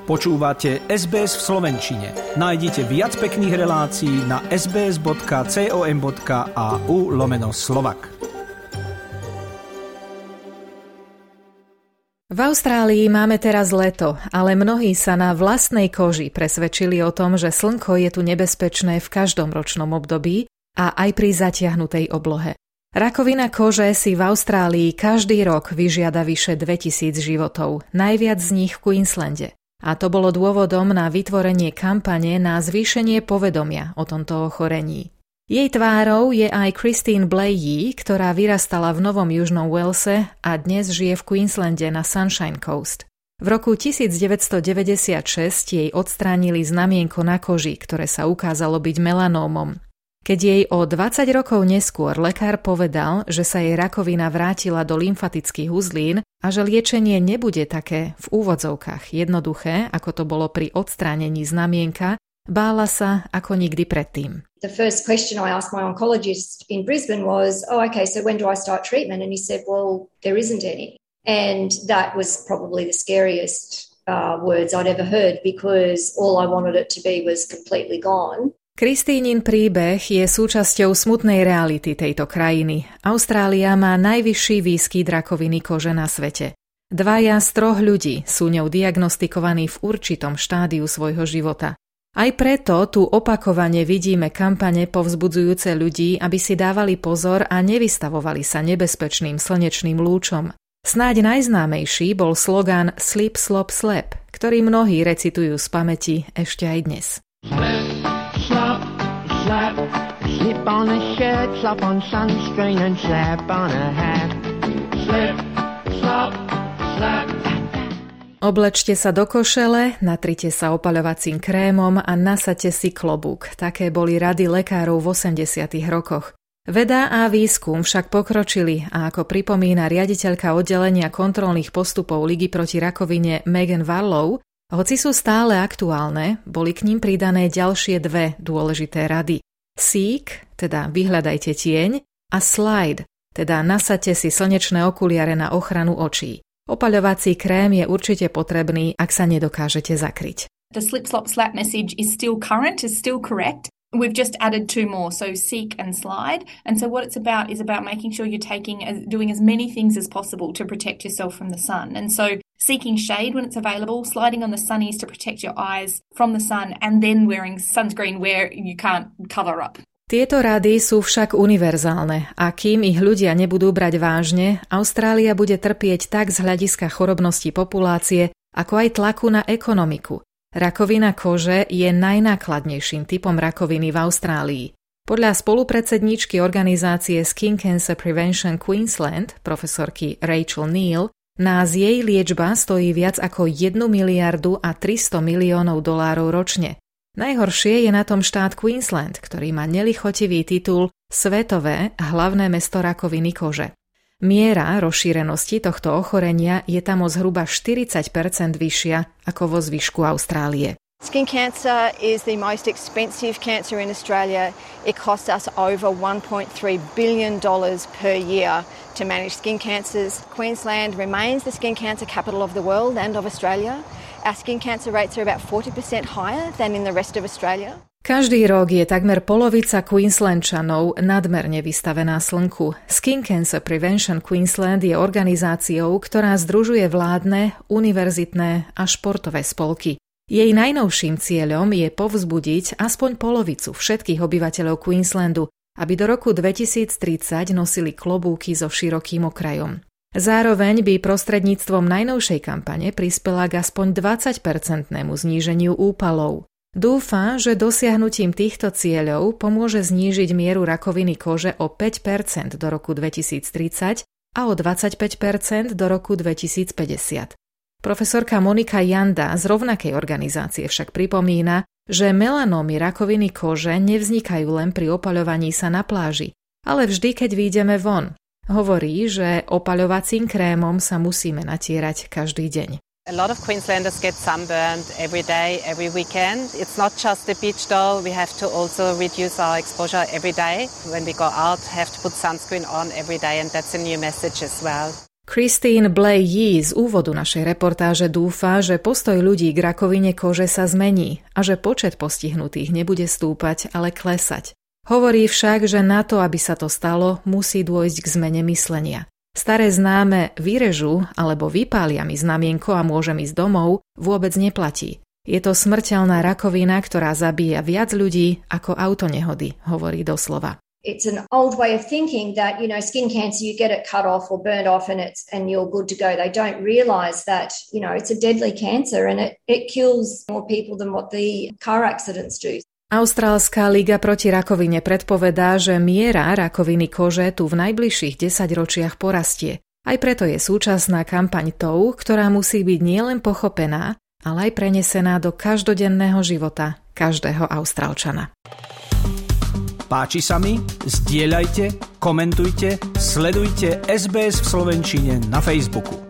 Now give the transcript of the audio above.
Počúvate SBS v slovenčine. Nájdite viac pekných relácií na sbs.com.au/Slovak. V Austrálii máme teraz leto, ale mnohí sa na vlastnej koži presvedčili o tom, že slnko je tu nebezpečné v každom ročnom období a aj pri zatiahnutej oblohe. Rakovina kože si v Austrálii každý rok vyžiada vyše 2000 životov, najviac z nich v Queenslande. A to bolo dôvodom na vytvorenie kampane na zvýšenie povedomia o tomto ochorení. Jej tvárou je aj Christine Blahey, ktorá vyrastala v Novom Južnom Walese a dnes žije v Queenslande na Sunshine Coast. V roku 1996 jej odstránili znamienko na koži, ktoré sa ukázalo byť melanómom. Keď jej o 20 rokov neskôr lekár povedal, že sa jej rakovina vrátila do lymfatických uzlín a že liečenie nebude také v úvodzovkách jednoduché, ako to bolo pri odstránení znamienka, bála sa ako nikdy predtým. The first question I asked my oncologist in Brisbane was, so when do I start treatment? And he said, well, there isn't any. And that was probably the scariest words I'd ever heard because all I wanted it to be was completely gone. Kristínin príbeh je súčasťou smutnej reality tejto krajiny. Austrália má najvyšší výskyt rakoviny kože na svete. 2 z 3 ľudí sú ňou diagnostikovaní v určitom štádiu svojho života. Aj preto tu opakovane vidíme kampane povzbudzujúce ľudí, aby si dávali pozor a nevystavovali sa nebezpečným slnečným lúčom. Snáď najznámejší bol slogán Slip, Slop, Slap, ktorý mnohí recitujú z pamäti ešte aj dnes. Slap, slap, slip on a shirt, slap on sunscreen and slap on a hat. Slip, slap, slap. Oblečte sa do košele, natrite sa opaľovacím krémom a nasaďte si klobúk. Také boli rady lekárov v 80. rokoch. Veda a výskum však pokročili a ako pripomína riaditeľka oddelenia kontrolných postupov Ligy proti rakovine Megan Varlow, hoci sú stále aktuálne, boli k ním pridané ďalšie 2 dôležité rady. Seek, teda vyhľadajte tieň, a slide, teda nasaďte si slnečné okuliare na ochranu očí. Opaľovací krém je určite potrebný, ak sa nedokážete zakryť. The slip, slop, slap message is still current, is still correct. We've just added 2 more, so seek and slide. And so what it's about is about making sure you're doing as many things as possible to protect yourself from the sun. And so seeking shade when it's available, sliding on the sunnies to protect your eyes from the sun, and then wearing sunscreen where you can't cover up. Tieto rady sú však univerzálne a kým ich ľudia nebudú brať vážne, Austrália bude trpieť tak z hľadiska chorobnosti populácie, ako aj tlaku na ekonomiku. Rakovina kože je najnákladnejším typom rakoviny v Austrálii. Podľa spolupredsedníčky organizácie Skin Cancer Prevention Queensland, profesorky Rachel Neal, nás jej liečba stojí viac ako 1 miliardu a 300 miliónov dolárov ročne. Najhoršie je na tom štát Queensland, ktorý má nelichotivý titul Svetové hlavné mesto rakoviny kože. Miera rozšírenosti tohto ochorenia je tam o zhruba 40% vyššia ako vo zvyšku Austrálie. Skin cancer is the most expensive cancer in Australia. It costs us over $1.3 billion per year to manage skin cancers. Queensland remains the skin cancer capital of the world and of Australia. Our skin cancer rates are about 40% higher than in the rest of Australia. Každý rok je takmer polovica Queenslandčanov nadmerne vystavená slnku. Skin Cancer Prevention Queensland je organizáciou, ktorá združuje vládne, univerzitné a športové spolky. Jej najnovším cieľom je povzbudiť aspoň polovicu všetkých obyvateľov Queenslandu, aby do roku 2030 nosili klobúky so širokým okrajom. Zároveň by prostredníctvom najnovšej kampane prispela k aspoň 20% zníženiu úpalov. Dúfa, že dosiahnutím týchto cieľov pomôže znížiť mieru rakoviny kože o 5% do roku 2030 a o 25% do roku 2050. Profesorka Monika Janda z rovnakej organizácie však pripomína, že melanómy rakoviny kože nevznikajú len pri opaľovaní sa na pláži, ale vždy, keď výjdeme von. Hovorí, že opaľovacím krémom sa musíme natierať každý deň. A lot of Queenslanders get sunburned every day, every weekend. It's not just the beach though. We have to also reduce our exposure every day. When we go out, have to put sunscreen on every day, and that's a new message as well. Christine Blay z úvodu našej reportáže dúfa, že postoj ľudí k rakovine kože sa zmení a že počet postihnutých nebude stúpať, ale klesať. Hovorí však, že na to, aby sa to stalo, musí dôjsť k zmene myslenia. Staré známe vyrežu alebo vypália mi znamienko a môžem ísť domov vôbec neplatí. Je to smrteľná rakovina, ktorá zabíja viac ľudí ako autonehody, hovorí doslova. It's an old way of thinking that, skin cancer, you get it cut off or burned off and you're good to go. They don't realise that, it's a deadly cancer and it kills more people than what the car accidents do. Austrálska liga proti rakovine predpovedá, že miera rakoviny kože tu v najbližších 10 ročiach porastie. Aj preto je súčasná kampaň tou, ktorá musí byť nielen pochopená, ale aj prenesená do každodenného života každého Austrálčana. Páči sa mi? Zdieľajte, komentujte, sledujte SBS v slovenčine na Facebooku.